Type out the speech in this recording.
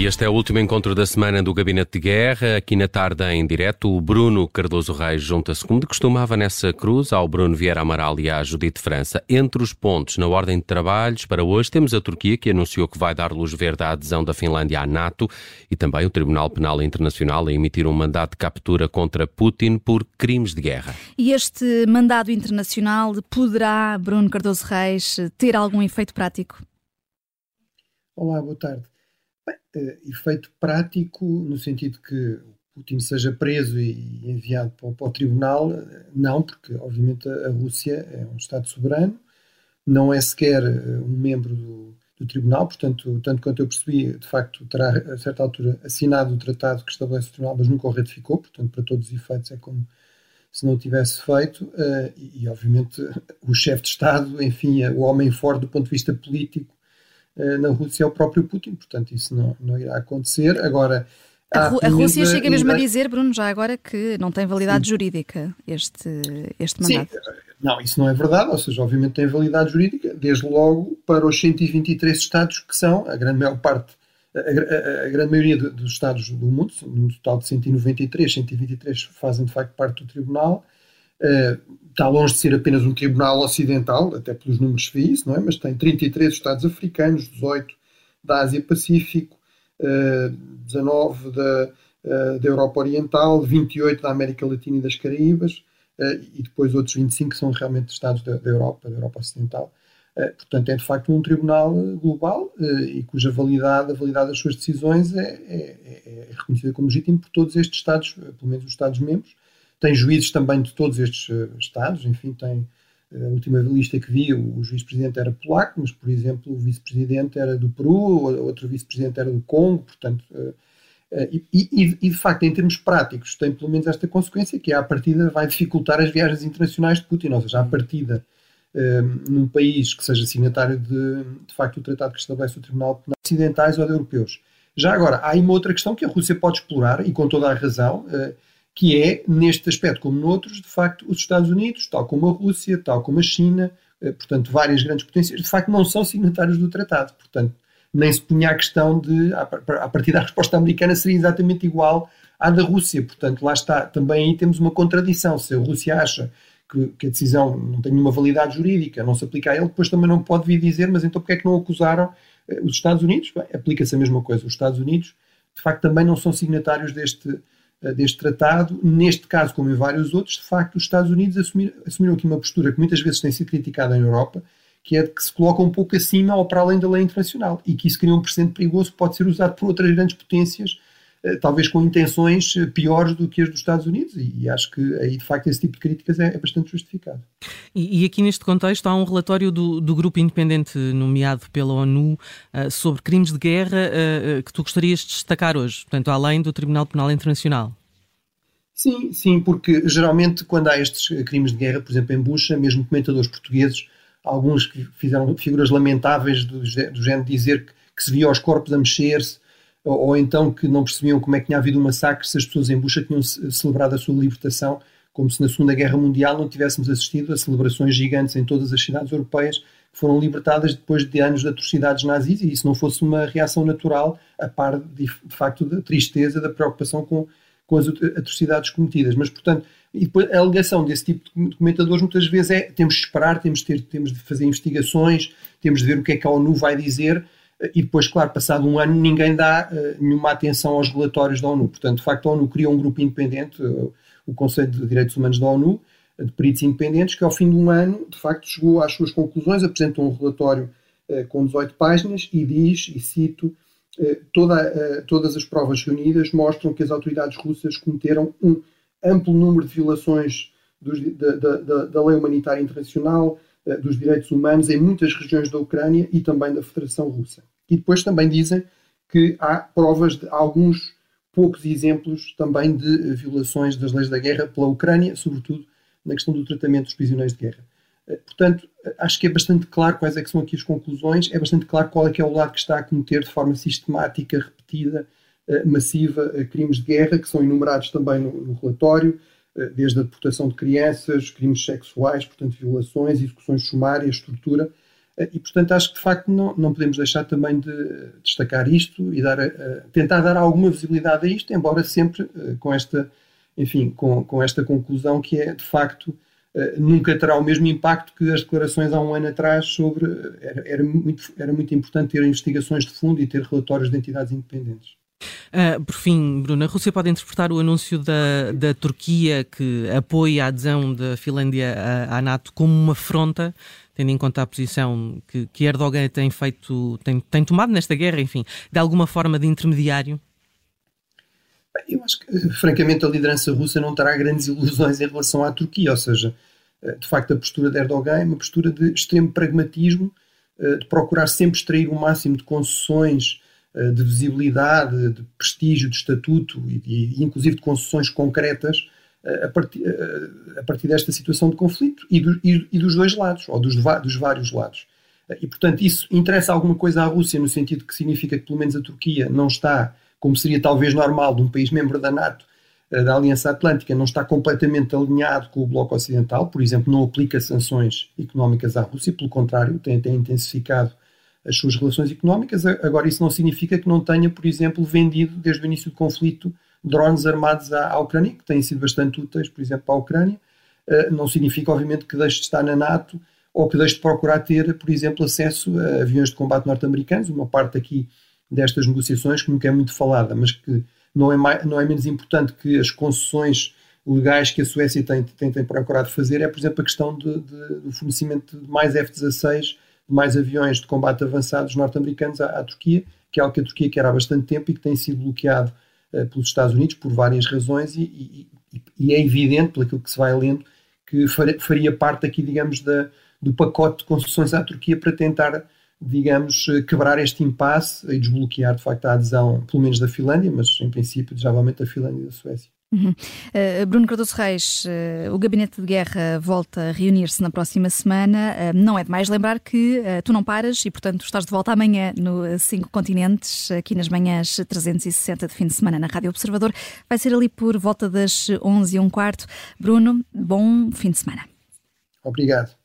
E este é o último encontro da semana do Gabinete de Guerra. Aqui na tarde em direto, o Bruno Cardoso Reis junta-se, como de costume, à Vanessa Cruz, ao Bruno Vieira Amaral e à Judite França. Entre os pontos na ordem de trabalhos para hoje temos a Turquia, que anunciou que vai dar luz verde à adesão da Finlândia à NATO, e também o Tribunal Penal Internacional a emitir um mandado de captura contra Putin por crimes de guerra. E este mandado internacional poderá, Bruno Cardoso Reis, ter algum efeito prático? Olá, boa tarde. Bem, efeito prático no sentido que Putin seja preso e enviado para o tribunal, não, porque obviamente a Rússia é um Estado soberano, não é sequer um membro do tribunal, portanto, tanto quanto eu percebi, de facto terá a certa altura assinado o tratado que estabelece o tribunal, mas nunca o ratificou, portanto para todos os efeitos é como se não o tivesse feito, e obviamente o chefe de Estado, enfim, o homem forte do ponto de vista político na Rússia é o próprio Putin, portanto isso não irá acontecer. Agora, a Rússia chega mesmo a dizer, Bruno, já agora, que não tem validade jurídica este mandato. Sim, não, isso não é verdade, ou seja, obviamente tem validade jurídica, desde logo para os 123 Estados que são, a grande maior parte, a grande maioria dos Estados do mundo, num total de 123 fazem de facto parte do Tribunal. Está longe de ser apenas um tribunal ocidental, até pelos números se vê isso, não é? Mas tem 33 Estados africanos, 18 da Ásia-Pacífico, 19 da Europa Oriental, 28 da América Latina e das Caraíbas, e depois outros 25 são realmente Estados da Europa Ocidental. Portanto, é de facto um tribunal global e cuja a validade das suas decisões é reconhecida como legítima por todos estes Estados, pelo menos os Estados-membros. Tem juízes também de todos estes Estados, enfim, tem a última lista que vi, o juiz-presidente era polaco, mas, por exemplo, o vice-presidente era do Peru, outro vice-presidente era do Congo, portanto, e de facto, em termos práticos, tem pelo menos esta consequência, que à partida vai dificultar as viagens internacionais de Putin, ou seja, à partida, num país que seja signatário de facto do tratado que estabelece o Tribunal Penal, ocidentais ou de europeus. Já agora, há aí uma outra questão que a Rússia pode explorar, e com toda a razão, que é, neste aspecto como noutros, de facto, os Estados Unidos, tal como a Rússia, tal como a China, portanto, várias grandes potências, de facto, não são signatários do tratado. Portanto, nem se punha a questão de, a partir da resposta americana, seria exatamente igual à da Rússia. Portanto, lá está, também aí temos uma contradição. Se a Rússia acha que a decisão não tem nenhuma validade jurídica, não se aplica a ele, depois também não pode vir dizer, mas então porque é que não acusaram os Estados Unidos? Bem, aplica-se a mesma coisa. Os Estados Unidos, de facto, também não são signatários deste tratado. Neste caso, como em vários outros, de facto, os Estados Unidos assumiram aqui uma postura que muitas vezes tem sido criticada na Europa, que é de que se coloca um pouco acima ou para além da lei internacional, e que isso cria um precedente perigoso que pode ser usado por outras grandes potências, talvez com intenções piores do que as dos Estados Unidos, e acho que aí, de facto, esse tipo de críticas é bastante justificado. E aqui neste contexto há um relatório do grupo independente nomeado pela ONU sobre crimes de guerra que tu gostarias de destacar hoje, portanto, além do Tribunal Penal Internacional. Sim, porque geralmente quando há estes crimes de guerra, por exemplo em Bucha, mesmo comentadores portugueses, alguns que fizeram figuras lamentáveis do género de dizer que se via os corpos a mexer-se, ou então que não percebiam como é que tinha havido um massacre se as pessoas em Bucha tinham celebrado a sua libertação, como se na Segunda Guerra Mundial não tivéssemos assistido a celebrações gigantes em todas as cidades europeias que foram libertadas depois de anos de atrocidades nazis, e isso não fosse uma reação natural, a par de facto da tristeza, da preocupação com as atrocidades cometidas. Mas, portanto, e depois a alegação desse tipo de comentadores muitas vezes é temos de esperar, temos de fazer investigações, temos de ver o que é que a ONU vai dizer, e depois, claro, passado um ano, ninguém dá nenhuma atenção aos relatórios da ONU. Portanto, de facto, a ONU criou um grupo independente, o Conselho de Direitos Humanos da ONU, de peritos independentes, que ao fim de um ano, de facto, chegou às suas conclusões, apresentou um relatório com 18 páginas e diz, e cito, todas as provas reunidas mostram que as autoridades russas cometeram um amplo número de violações da lei humanitária internacional, dos direitos humanos em muitas regiões da Ucrânia e também da Federação Russa. E depois também dizem que há provas de alguns poucos exemplos também de violações das leis da guerra pela Ucrânia, sobretudo na questão do tratamento dos prisioneiros de guerra. Portanto, acho que é bastante claro quais é que são aqui as conclusões, é bastante claro qual é que é o lado que está a cometer de forma sistemática, repetida, massiva, crimes de guerra, que são enumerados também no relatório, desde a deportação de crianças, crimes sexuais, portanto violações, execuções sumárias, tortura, E, portanto, acho que, de facto, não podemos deixar também de destacar isto e tentar dar alguma visibilidade a isto, embora sempre com esta conclusão que é, de facto, nunca terá o mesmo impacto que as declarações há um ano atrás sobre... Era muito importante ter investigações de fundo e ter relatórios de entidades independentes. Por fim, Bruno, a Rússia pode interpretar o anúncio da Turquia que apoia a adesão da Finlândia à NATO como uma afronta, tendo em conta a posição que Erdogan tem tomado nesta guerra, enfim, de alguma forma de intermediário? Eu acho que, francamente, a liderança russa não terá grandes ilusões em relação à Turquia, ou seja, de facto a postura de Erdogan é uma postura de extremo pragmatismo, de procurar sempre extrair o máximo de concessões, de visibilidade, de prestígio, de estatuto e inclusive de concessões concretas a partir desta situação de conflito e dos dois lados, ou dos vários lados. E, portanto, isso interessa alguma coisa à Rússia no sentido que significa que, pelo menos, a Turquia não está, como seria talvez normal de um país membro da NATO, da Aliança Atlântica, não está completamente alinhado com o Bloco Ocidental, por exemplo, não aplica sanções económicas à Rússia, pelo contrário, tem intensificado as suas relações económicas. Agora, isso não significa que não tenha, por exemplo, vendido desde o início do conflito drones armados à Ucrânia, que têm sido bastante úteis, por exemplo, para a Ucrânia. Não significa, obviamente, que deixe de estar na NATO ou que deixe de procurar ter, por exemplo, acesso a aviões de combate norte-americanos, uma parte aqui destas negociações que nunca é muito falada, mas que não é menos importante que as concessões legais que a Suécia tem procurado fazer, é, por exemplo, a questão do fornecimento de mais F-16, mais aviões de combate avançados norte-americanos à Turquia, que é algo que a Turquia quer há bastante tempo e que tem sido bloqueado pelos Estados Unidos por várias razões e é evidente, pelo que se vai lendo, que faria parte aqui, digamos, do pacote de concessões à Turquia para tentar, digamos, quebrar este impasse e desbloquear, de facto, a adesão, pelo menos da Finlândia, mas em princípio, desejavelmente, da Finlândia e da Suécia. Bruno Cardoso Reis, o Gabinete de Guerra volta a reunir-se na próxima semana. Não é demais lembrar que tu não paras e, portanto, estás de volta amanhã no 5 Continentes, aqui nas manhãs 360 de fim de semana na Rádio Observador. Vai ser ali por volta das 11h15. Bruno, bom fim de semana. Obrigado.